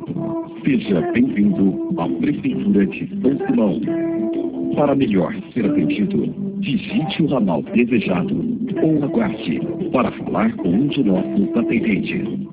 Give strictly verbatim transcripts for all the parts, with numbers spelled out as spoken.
Seja bem-vindo à Prefeitura de São Simão. Para melhor ser atendido, digite o ramal desejado ou aguarde para falar com um de nossos atendentes.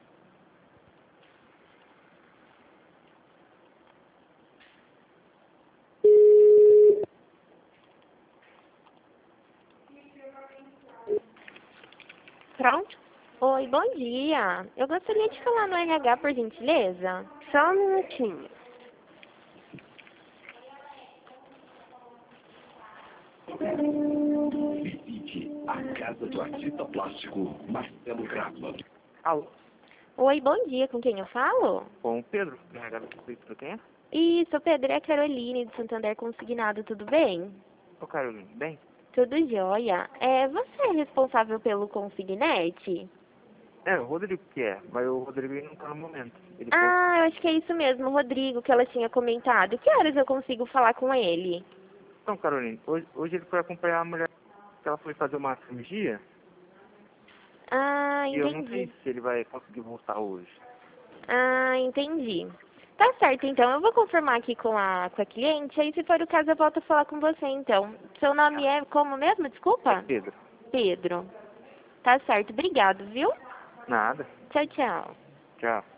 Pronto? Oi, bom dia. Eu gostaria de falar no R H, por gentileza. Só um minutinho. Visite a Casa do Artista Plástico Marcelo Grasman. Alô, Oi, bom dia. Com quem eu falo? com o Pedro, do R H da Prefeitura, quem é? Isso, Pedro, é a Caroline, de Santander Consignado, tudo bem? Ô, Carolina, bem? Tudo jóia. É, você é responsável pelo Consignete? É, o Rodrigo que é, mas o Rodrigo ele não tá no momento. Ele Ah, eu acho que é isso mesmo, o Rodrigo, que ela tinha comentado. Que horas eu consigo falar com ele? pode... Então, Carolina, hoje, hoje ele foi acompanhar a mulher que ela foi fazer uma cirurgia Ah, e eu não entendi. sei se ele vai conseguir voltar hoje. Ah, entendi. Tá certo, então. Eu vou confirmar aqui com a, com a cliente, aí se for o caso eu volto a falar com você, então. Seu nome é como mesmo? Desculpa? Pedro, Pedro. Tá certo, obrigado, viu? nada. Tchau, tchau. Tchau.